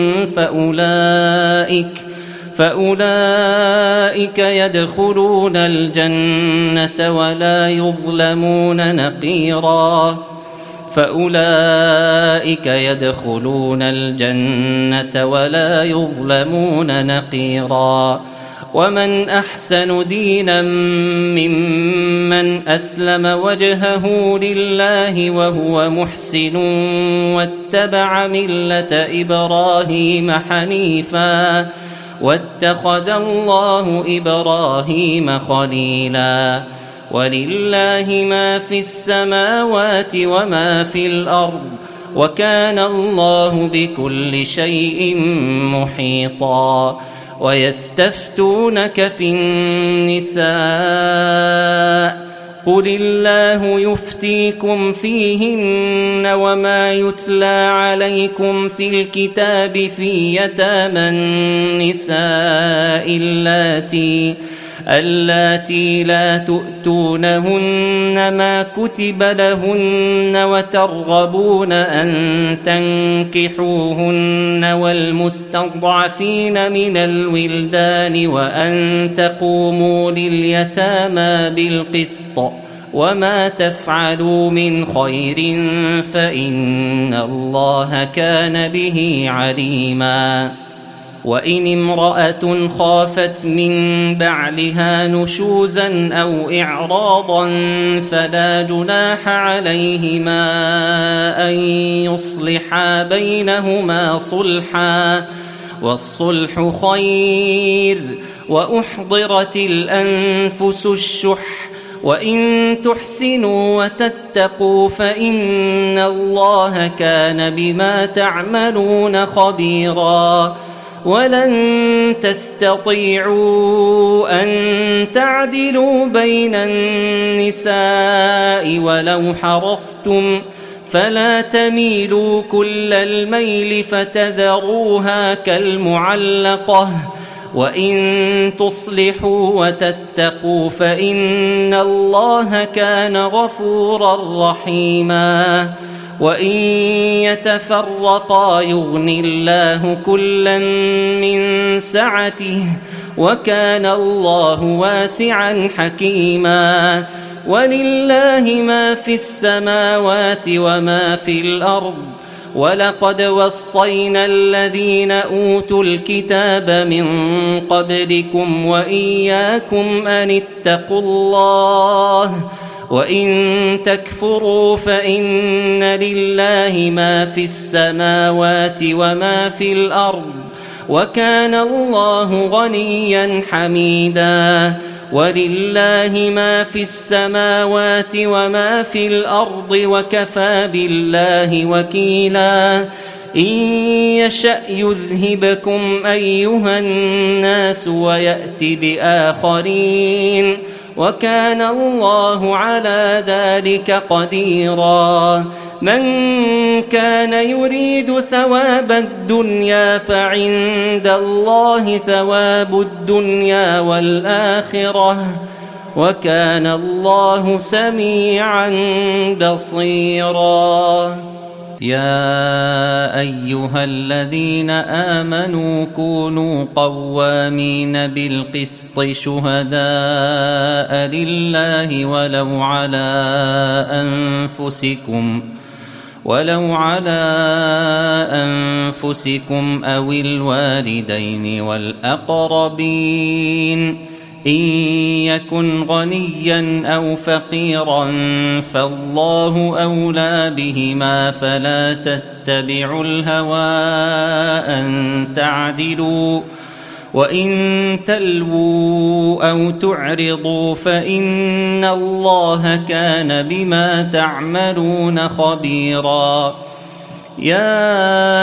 فأولئك فأولئك يدخلون الجنة ولا يظلمون نقيرا. فأولئك يدخلون الجنة ولا يظلمون نقيرا. ومن أحسن دينا ممن أسلم وجهه لله وهو محسن واتبع ملة إبراهيم حنيفا واتخذ الله إبراهيم خليلا. ولله ما في السماوات وما في الأرض وكان الله بكل شيء محيطا. ويستفتونك في النساء قل الله يفتيكم فيهن وما يتلى عليكم في الكتاب في يتامى النساء اللاتي اللاتي لا تؤتونهن ما كتب لهن وترغبون أن تنكحوهن والمستضعفين من الولدان وأن تقوموا لليتامى بالقسط وما تفعلوا من خير فإن الله كان به عليما. وإن امرأة خافت من بعلها نشوزا أو إعراضا فلا جناح عليهما أن يصلحا بينهما صلحا والصلح خير. وأحضرت الأنفس الشح وإن تحسنوا وتتقوا فإن الله كان بما تعملون خبيرا. ولن تستطيعوا أن تعدلوا بين النساء ولو حرصتم فلا تميلوا كل الميل فتذروها كالمعلقة وإن تصلحوا وتتقوا فإن الله كان غفورا رحيما وإن يتفرقا يغن الله كلا من سعته وكان الله واسعا حكيما ولله ما في السماوات وما في الأرض ولقد وصينا الذين أوتوا الكتاب من قبلكم وإياكم أن اتقوا الله وإن تكفروا فإن لله ما في السماوات وما في الأرض وكان الله غنيا حميدا ولله ما في السماوات وما في الأرض وكفى بالله وكيلا إن يشأ يذهبكم أيها الناس ويأت بآخرين وكان الله على ذلك قديرا من كان يريد ثواب الدنيا فعند الله ثواب الدنيا والآخرة وكان الله سميعا بصيرا يا أيها الذين آمنوا كونوا قوامين بالقسط شهداء لله ولو على أنفسكم ولو على أنفسكم أو الوالدين والأقربين إن يكن غنيا أو فقيرا فالله أولى بهما فلا تتبعوا الهوى أن تعدلوا وإن تلووا أو تعرضوا فإن الله كان بما تعملون خبيرا يا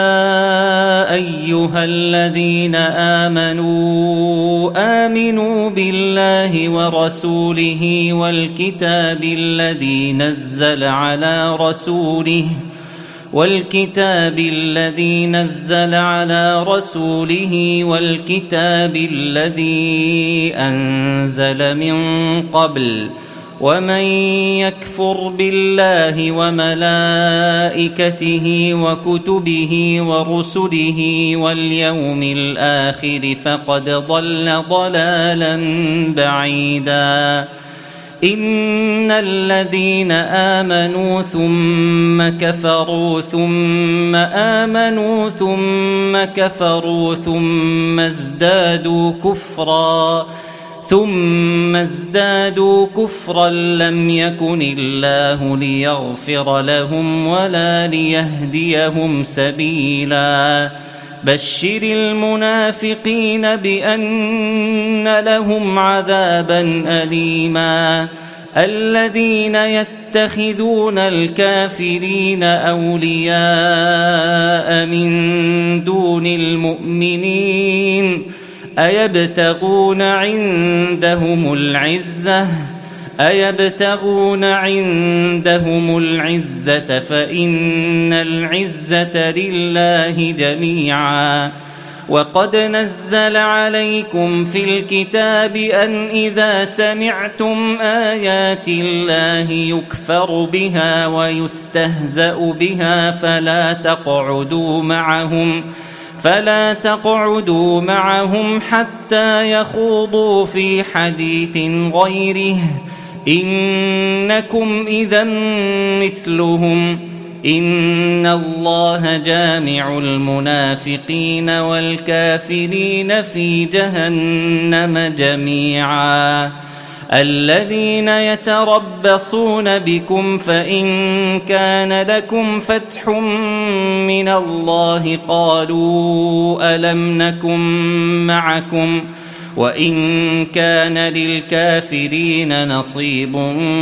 أيها الذين آمنوا آمنوا بالله ورسوله والكتاب الذي نزل على رسوله والكتاب الذي نزل على رسوله والكتاب الذي أنزل من قبل ومن يكفر بالله وملائكته وكتبه ورسله واليوم الآخر فقد ضل ضلالا بعيدا إن الذين آمنوا ثم كفروا ثم آمنوا ثم كفروا ثم ازدادوا كفرا ثم ازدادوا كفرا لم يكن الله ليغفر لهم ولا ليهديهم سبيلا بشر المنافقين بأن لهم عذابا أليما الذين يتخذون الكافرين أولياء من دون المؤمنين أيبتغون عندهم العزة أيبتغون عندهم العزة فإن العزة لله جميعا وقد نزل عليكم في الكتاب أن إذا سمعتم آيات الله يكفر بها ويستهزأ بها فلا تقعدوا معهم فلا تقعدوا معهم حتى يخوضوا في حديث غيره إنكم إذا مثلهم إن الله جامع المنافقين والكافرين في جهنم جميعا الذين يتربصون بكم فإن كان لكم فتح من الله قالوا ألم نكن معكم وإن كان للكافرين نصيب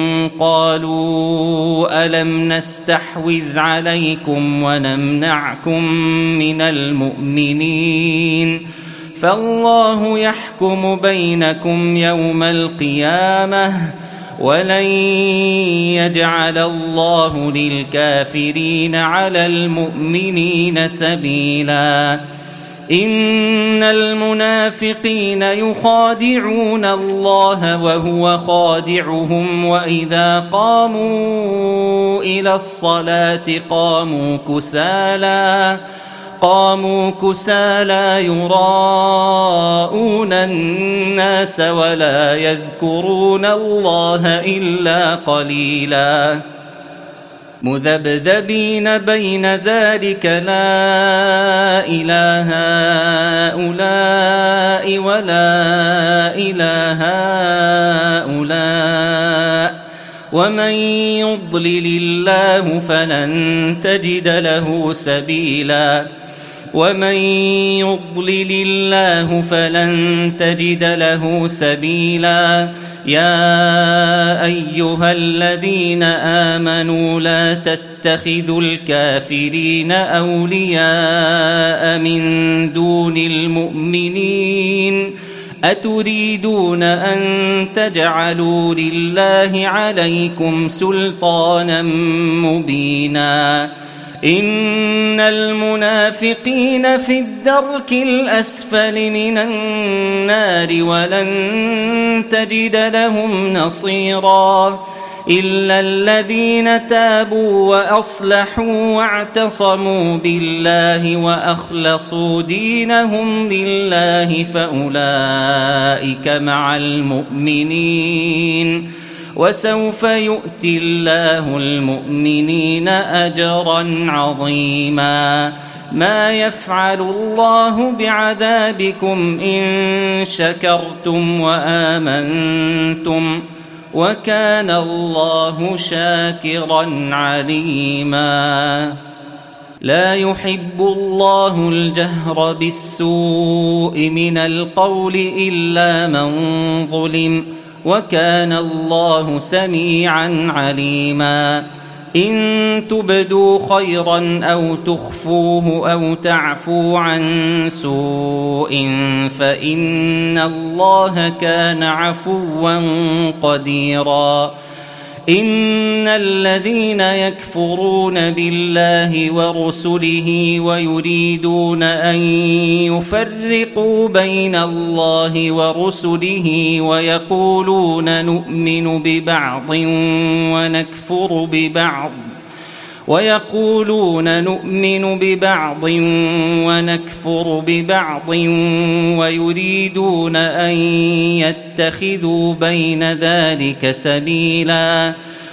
قالوا ألم نستحوذ عليكم ونمنعكم من المؤمنين فالله يحكم بينكم يوم القيامة ولن يجعل الله للكافرين على المؤمنين سبيلا إن المنافقين يخادعون الله وهو خادعهم وإذا قاموا إلى الصلاة قاموا كسالى قاموا كسالى يراءون الناس ولا يذكرون الله إلا قليلا مذبذبين بين ذلك لا إله هؤلاء ولا إله هؤلاء ومن يضلل الله فلن تجد له سبيلا ومن يضلل الله فلن تجد له سبيلا يا أيها الذين آمنوا لا تتخذوا الكافرين أولياء من دون المؤمنين أتريدون أن تجعلوا لله عليكم سلطانا مبينا إن المنافقين في الدرك الأسفل من النار ولن تجد لهم نصيرا إلا الذين تابوا وأصلحوا واعتصموا بالله وأخلصوا دينهم لله فأولئك مع المؤمنين وسوف يؤتي الله المؤمنين أجرا عظيما ما يفعل الله بعذابكم إن شكرتم وآمنتم وكان الله شاكرا عليما لا يحب الله الجهر بالسوء من القول إلا من ظلم وكان الله سميعا عليما إن تبدوا خيرا أو تخفوه أو تعفوا عن سوء فإن الله كان عفوا قديرا إن الذين يكفرون بالله ورسله ويريدون أن يفرقوا بين الله ورسله ويقولون نؤمن ببعض ونكفر ببعض ويقولون نؤمن ببعض ونكفر ببعض ويريدون أن يتخذوا بين ذلك سبيلا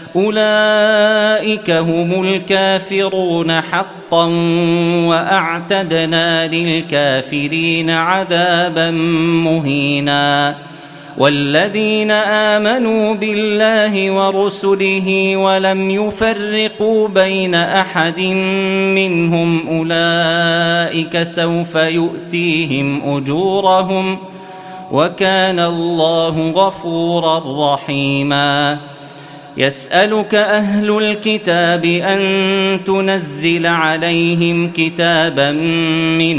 أولئك هم الكافرون حقا وأعتدنا للكافرين عذابا مهينا والذين آمنوا بالله ورسله ولم يفرقوا بين أحد منهم أولئك سوف يؤتيهم أجورهم وكان الله غفورا رحيما يسألك أهل الكتاب أن تنزل عليهم كتابا من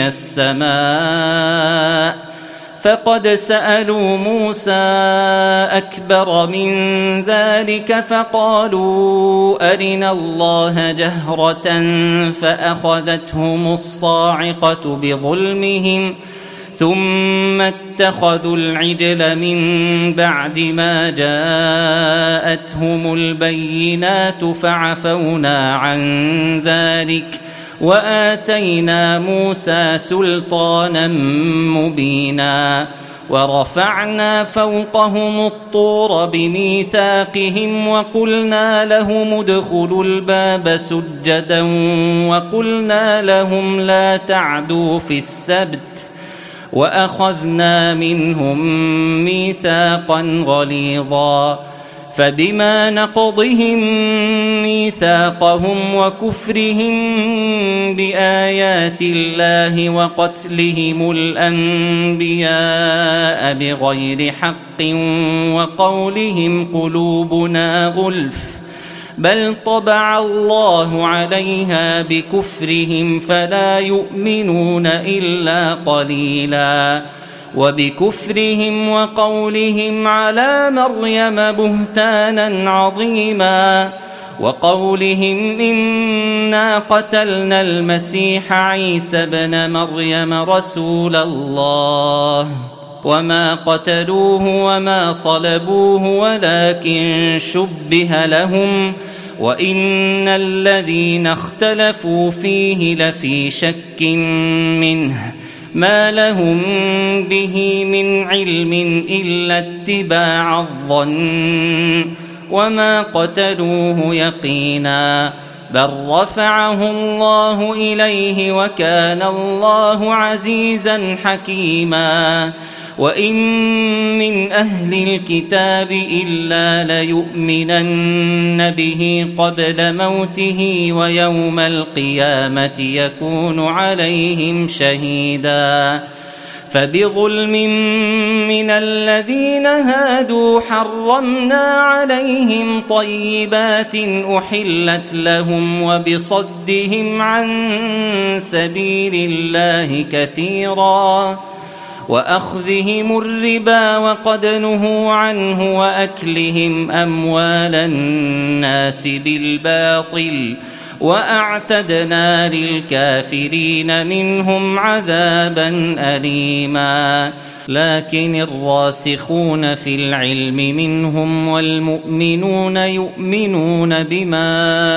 السماء فقد سألوا موسى أكبر من ذلك فقالوا أرنا الله جهرة فأخذتهم الصاعقة بظلمهم ثم اتخذوا العجل من بعد ما جاءتهم البينات فعفونا عن ذلك وآتينا موسى سلطانا مبينا ورفعنا فوقهم الطور بميثاقهم وقلنا لهم ادخلوا الباب سجدا وقلنا لهم لا تعدوا في السبت وأخذنا منهم ميثاقا غليظا فبما نقضهم ميثاقهم وكفرهم بآيات الله وقتلهم الأنبياء بغير حق وقولهم قلوبنا غلف بل طبع الله عليها بكفرهم فلا يؤمنون إلا قليلا وبكفرهم وقولهم على مريم بهتانا عظيما وقولهم إنا قتلنا المسيح عيسى ابن مريم رسول الله وما قتلوه وما صلبوه ولكن شبه لهم وإن الذين اختلفوا فيه لفي شك منه ما لهم به من علم إلا اتباع الظن وما قتلوه يقينا بل رفعه الله إليه وكان الله عزيزا حكيما وإن من أهل الكتاب إلا ليؤمنن به قبل موته ويوم القيامة يكون عليهم شهيدا فبظلم من الذين هادوا حرمنا عليهم طيبات أحلت لهم وبصدهم عن سبيل الله كثيرا وأخذهم الربا وقد نهوا عنه وأكلهم أموال الناس بالباطل وأعتدنا للكافرين منهم عذابا أليما لكن الراسخون في العلم منهم والمؤمنون يؤمنون بما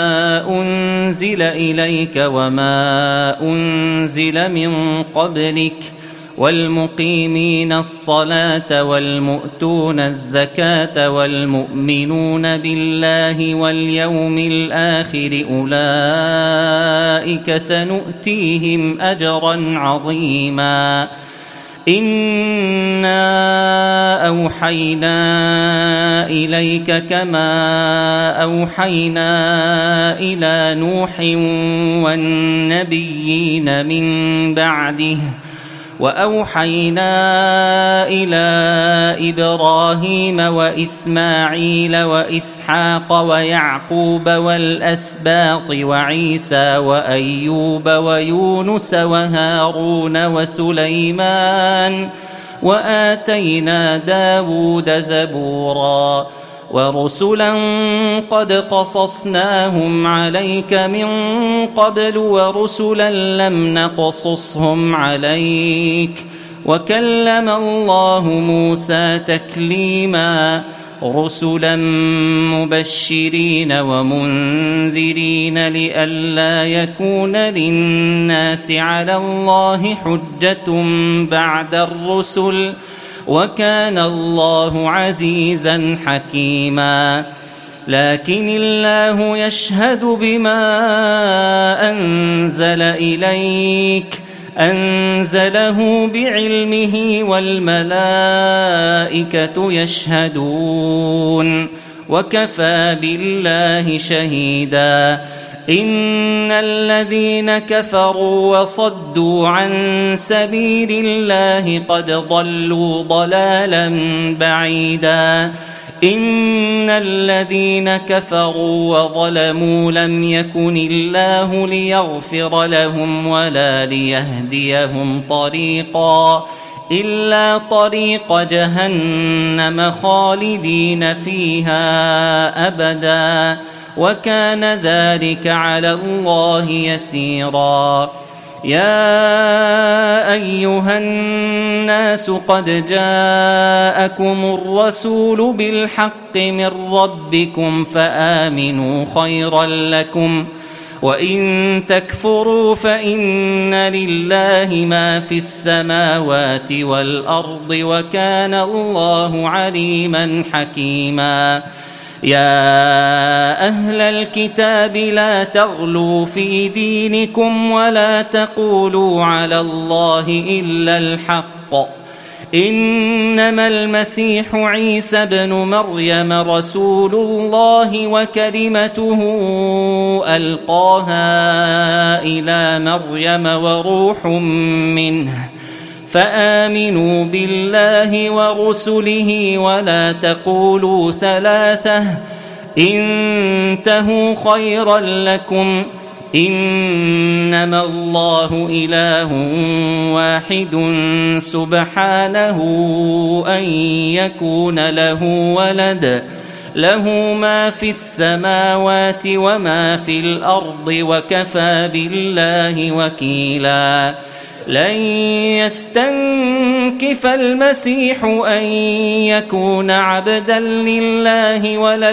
أنزل إليك وما أنزل من قبلك والمقيمين الصلاة والمؤتون الزكاة والمؤمنون بالله واليوم الآخر أولئك سنؤتيهم أجرا عظيما إنا أوحينا إليك كما أوحينا إلى نوح والنبيين من بعده وأوحينا إلى إبراهيم وإسماعيل وإسحاق ويعقوب والأسباط وعيسى وأيوب ويونس وهارون وسليمان وآتينا داود زبورا ورسلا قد قصصناهم عليك من قبل ورسلا لم نقصصهم عليك وكلم الله موسى تكليما رسلا مبشرين ومنذرين لئلا يكون للناس على الله حجة بعد الرسل وكان الله عزيزا حكيما لكن الله يشهد بما أنزل إليك أنزله بعلمه والملائكة يشهدون وكفى بالله شهيدا إن الذين كفروا وصدوا عن سبيل الله قد ضلوا ضلالا بعيدا إن الذين كفروا وظلموا لم يكن الله ليغفر لهم ولا ليهديهم طريقا إلا طريق جهنم خالدين فيها أبدا وكان ذلك على الله يسيرا يا أيها الناس قد جاءكم الرسول بالحق من ربكم فآمنوا خيرا لكم وإن تكفروا فإن لله ما في السماوات والأرض وكان الله عليما حكيما يا أهل الكتاب لا تغلوا في دينكم ولا تقولوا على الله إلا الحق إنما المسيح عيسى بن مريم رسول الله وكلمته ألقاها إلى مريم وروح منه فآمنوا بالله ورسله ولا تقولوا ثلاثة انتهوا خيرا لكم إنما الله إله واحد سبحانه أن يكون له ولد له ما في السماوات وما في الأرض وكفى بالله وكيلا لن يستنكف المسيح أن يكون عبدا لله ولا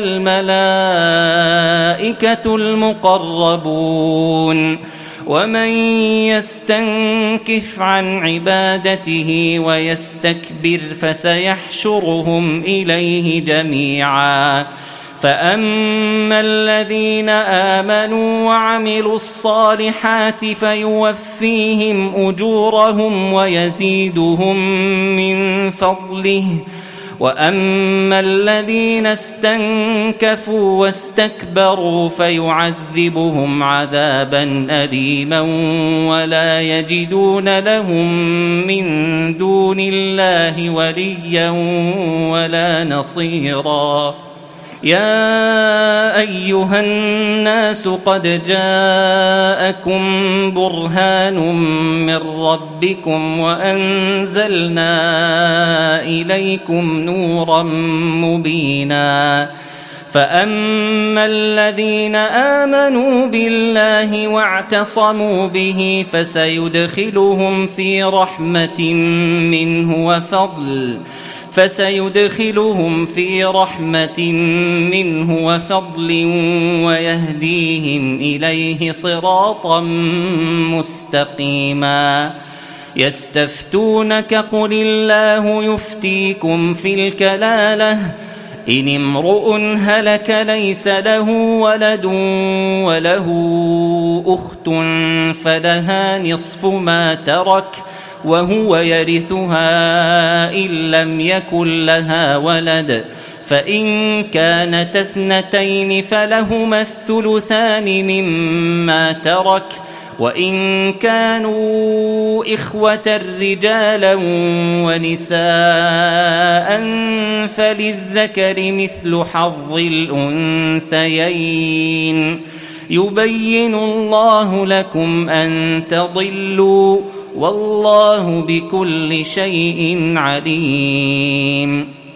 الملائكة المقربون ومن يستنكف عن عبادته ويستكبر فسيحشرهم إليه جميعا فأما الذين آمنوا وعملوا الصالحات فيوفيهم أجورهم ويزيدهم من فضله وأما الذين استنكفوا واستكبروا فيعذبهم عذابا أليما ولا يجدون لهم من دون الله وليا ولا نصيرا يا أيها الناس قد جاءكم برهان من ربكم وأنزلنا إليكم نورا مبينا فأما الذين آمنوا بالله واعتصموا به فسيدخلهم في رحمة منه وفضل فسيدخلهم في رحمة منه وفضل ويهديهم إليه صراطا مستقيما يستفتونك قل الله يفتيكم في الكلالة إن امرؤ هلك ليس له ولد وله أخت فلها نصف ما ترك وهو يرثها إن لم يكن لها ولد فإن كانت اثنتين فلهما الثلثان مما ترك وإن كانوا إخوة رجالا ونساء فللذكر مثل حظ الأنثيين يبين الله لكم أن تضلوا والله بكل شيء عليم.